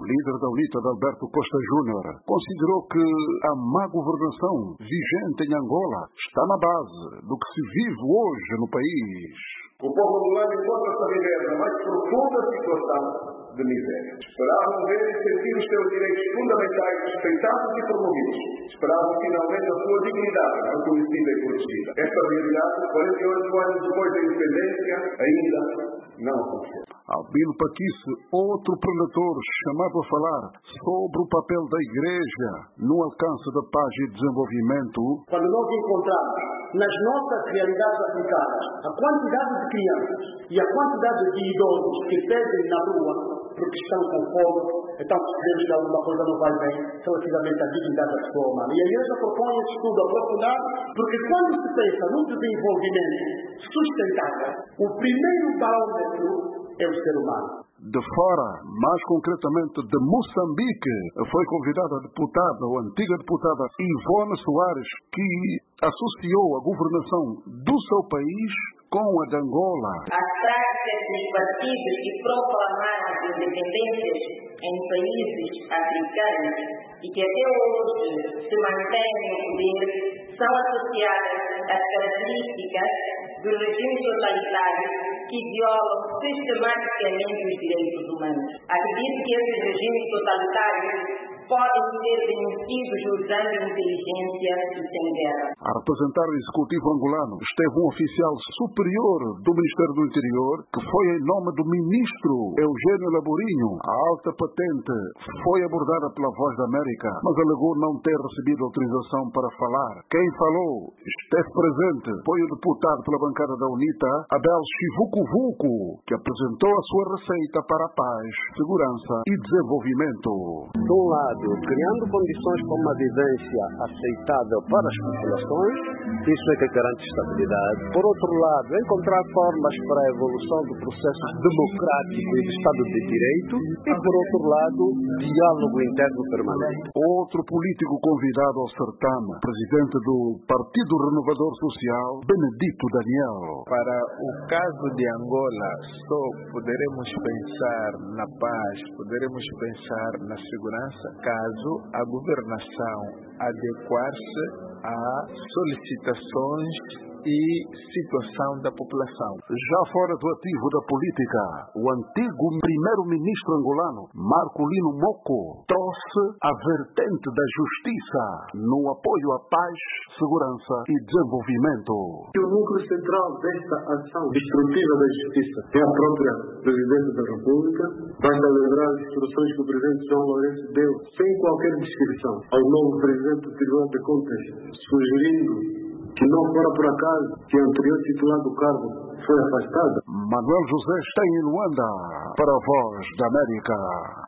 líder da UNITA, Alberto Costa Júnior, considerou que a má governação vigente em Angola está na base do que se vive hoje no país. O povo angolano encontra-se a viver na mais profunda situação de miséria. Esperavam ver e sentir os seus direitos fundamentais respeitados e promovidos. Esperavam finalmente a sua dignidade reconhecida e protegida. Esta realidade, 48 anos depois da independência, ainda não aconteceu. Albino Paquice, outro preletor chamado a falar sobre o papel da Igreja no alcance da paz e desenvolvimento. Quando nós encontramos nas nossas realidades africanas a quantidade de crianças e a quantidade de idosos que pedem na rua porque estão com fome, então percebemos que alguma coisa não vai bem relativamente à dignidade da pessoa humana. E a Igreja propõe esse estudo aprofundado, porque quando se pensa no desenvolvimento sustentável, o primeiro parâmetro é o ser humano. De fora, mais concretamente de Moçambique, foi convidada a deputada, ou antiga deputada, Ivone Soares, que associou a governação do seu país com a de Angola. As práticas dos partidos que proclamaram as independências em países africanos e que até hoje se mantêm no poder são associadas às características dos regimes totalitários que violam sistematicamente os direitos humanos. Acredito que esses regimes totalitários podem ser vencidos usando inteligência e sem guerra. A representar o executivo angolano esteve um oficial superior do Ministério do Interior, que foi em nome do ministro Eugênio Laborinho. A alta patente foi abordada pela Voz da América, mas alegou não ter recebido autorização para falar. Quem falou esteve presente foi o deputado pela bancada da UNITA, Abel Chivuco-Vuco, que apresentou a sua receita para a paz, segurança e desenvolvimento. De um lado, criando condições para uma vivência aceitável para as populações, isso é que garante estabilidade. Por outro lado, encontrar formas para a evolução do processo democrático e do Estado de Direito e, por outro lado, diálogo interno permanente. Outro político convidado ao certame, presidente do Partido Renovador Social, Benedito Daniel. Para o caso de Angola, só poderemos pensar na paz, poderemos pensar na segurança, caso a governação adequar-se a solicitações e situação da população. Já fora do ativo da política, o antigo primeiro-ministro angolano, Marcolino Mocco, trouxe a vertente da justiça no apoio à paz, segurança e desenvolvimento. O núcleo central desta ação destrutiva da justiça é a própria Presidência da República. Basta lembrar as instruções que o Presidente João Lourenço deu, sem qualquer descrição, ao novo Presidente do Tribunal de Contas, sugerindo que não fora por acaso que o anterior titular do cargo foi afastado. Manuel José está em Luanda para a Voz da América.